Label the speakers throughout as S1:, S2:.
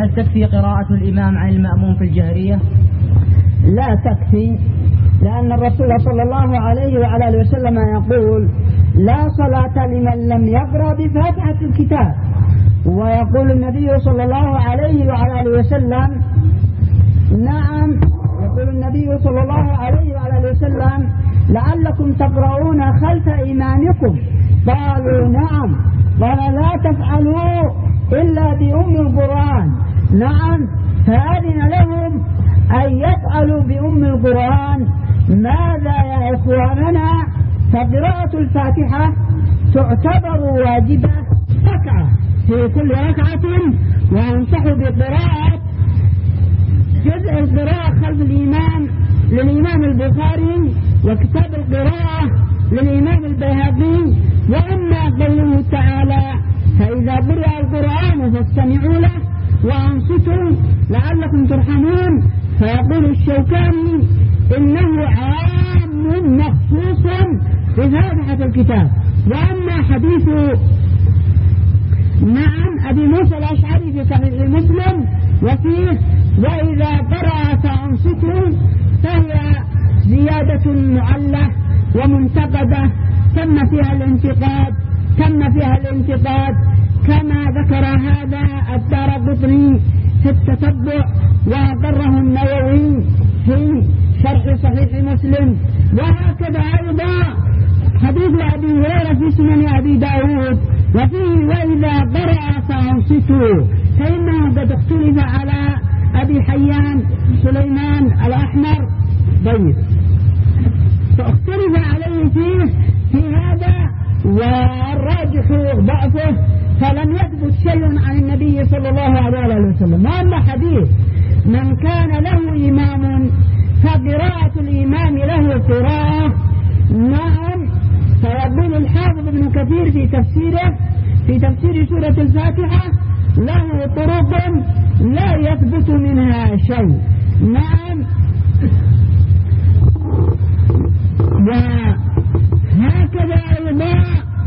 S1: هل تكفي قراءة الإمام عن المأموم في الجهرية؟
S2: لا تكفي، لأن الرسول صلى الله عليه وعلى آله وسلم يقول: لا صلاة لمن لم يقرأ بفاتحة الكتاب. ويقول النبي صلى الله عليه وعلى آله وسلم: نعم، يقول النبي صلى الله عليه وعلى آله وسلم: لعلكم تقرؤون خلف إمامكم. قالوا: نعم. قال: لا تفعلوا إلا بأم القرآن. نعم، فأذن لهم أن يفعلوا بأم القرآن. ماذا يا إخواننا؟ فقراءة الفاتحة تعتبر واجبة ركعة في كل ركعة، وأنصح بقراءة جزء القراءة خلف الإمام للإمام البخاري، وكتاب القراءة للإمام البيهقي. وأما قوله تعالى: فإذا قرأ القرآن فاستمعوا له وأنصتوا لعلكم ترحمون، فيقول الشوكاني: إنه عام مخصوص بفاتحة الكتاب. وأما حديث أبي موسى الأشعري في صحيح مسلم وفيه: وإذا قرأ فأنصتوا، فهي زيادة معلة ومنتقدة تم فيها الانتقاد كما ذكر هذا الدارقطني في التتبع، وأقره النووي في شرح صحيح مسلم. وهكذا أيضا حديث أبي هريرة في سنن أبي داود وفيه: وإذا قرأ فأنصتوا، فإنه قد اختلف على أبي حيان سليمان الأحمر فاختلف عليه في هذا، والراجح ضعفه، فلم يثبت شيء عن النبي صلى الله عليه وسلم. وأما حديث من كان له إمام فقراءة الإمام له قراءة، نعم، فيقول الحافظ ابن كثير في تفسير سورة الفاتحة: له طرق لا يثبت منها شيء. نعم، وهكذا أيضا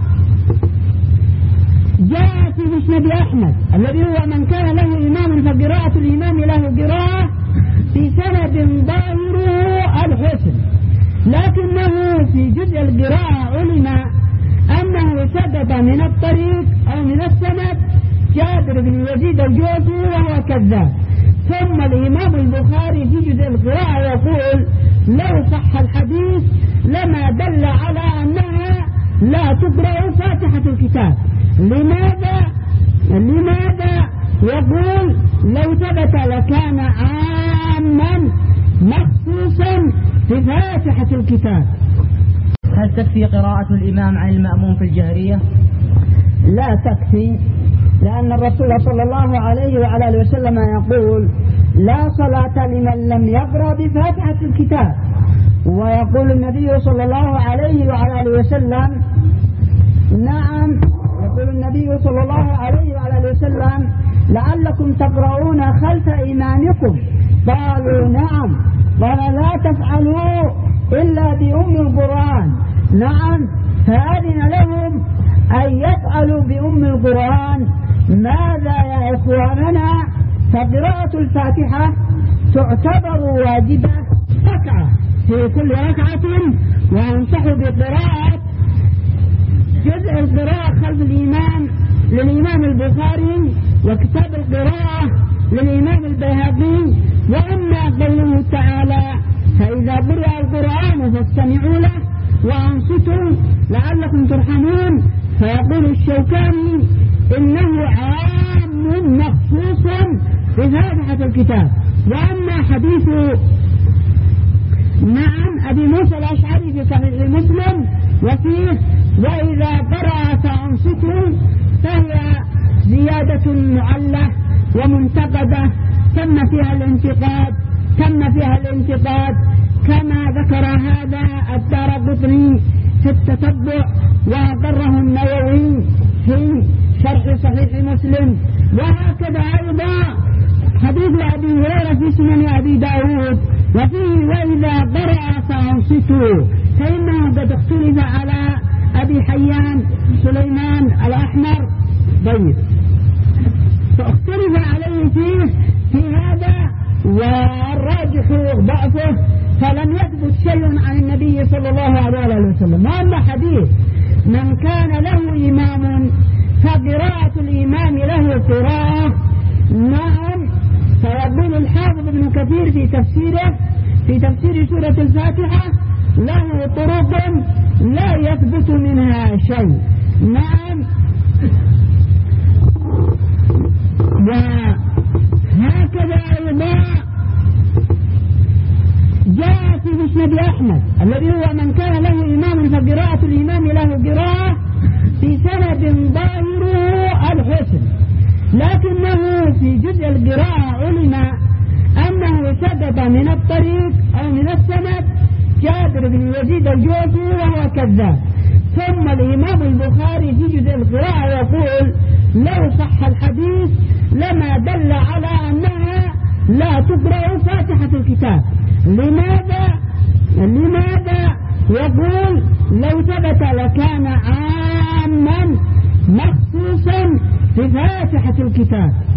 S2: جاء في مسند أحمد الذي هو: من كان له إمام فقراءة الإمام له قراءة، في سند ظاهره الحسن، لكنه في جزء القراءة علم أنه سقط من الطريق أو من السند جابر بن يزيد الجوزي وهو كذاب. ثم الإمام البخاري في جزء القراءة يقول: لو صح الحديث لما دل على أنها لا تقرأ فاتحة الكتاب. لماذا؟ يقول: لو ثبت لكان عاما مخصوصا بفاتحة الكتاب.
S1: هل تكفي قراءة الإمام عن المأموم في الجهرية؟
S2: لا تكفي، لأن الرسول صلى الله عليه وعلى آله وسلم يقول: لا صلاة لمن لم يقرأ بفاتحة الكتاب. ويقول النبي صلى الله عليه وعلى آله وسلم: نعم، يقول النبي صلى الله عليه وعلى آله وسلم: لعلكم تقرؤون خلف إمامكم. قالوا: نعم. قال: لا تفعلوا إلا بأم القرآن. نعم، فأذن لهم أن يفعلوا بأم القرآن. ماذا يا إخواننا؟ فقراءة الفاتحة تعتبر واجبة ركعة في كل ركعة، وأنصح بقراءة جزء القراءة خلف الإمام للإمام البخاري، وكتاب القراءة للإمام البيهقي. وأما قوله تعالى: فإذا قرأ القرآن فاستمعوا له وأنصتوا لعلكم ترحمون، فيقول الشوكاني: إنه عام مخصوص بفاتحة الكتاب. وأما حديث أبي موسى الأشعري في صحيح مسلم وفيه: وإذا قرأ فأنصتوا، فهي زيادة معلة ومنتقدة تم فيها الانتقاد كما ذكر هذا الدارقطني في التتبع، وأقره النووي في شرح صحيح مسلم. وهكذا أيضا حديث أبي هريرة في سنن أبي داود وفيه: وإذا قرأ فأنصتوا، فإنه قد اختلف على أبي حيان سليمان الأحمر فاختلف عليه فيه والراجح ضعفه، فلم يثبت شيء عن النبي صلى الله عليه وسلم. وأما حديث من كان له إمام فقراءة الإمام له قراءة، نعم، فيقول الحافظ ابن كثير في تفسير سورة الفاتحة له طرق لا يثبت منها شيء. نعم، وهكذا أيضا جاء في مسند أحمد الذي هو من كان له إمام فقراءة الإمام له قراءة في سند ظاهره الحسن، لكنه في جزء القراءة علم أنه سقط من الطريق أو من السند جابر بن يزيد الجوفي وهو كذاب. ثم الإمام البخاري في جزء القراءة يقول لو صح الحديث لما دل على أنها لا تقرأ فاتحة الكتاب. لماذا يقول لو ثبت لكان عاما مخصوصا في فاتحة الكتاب.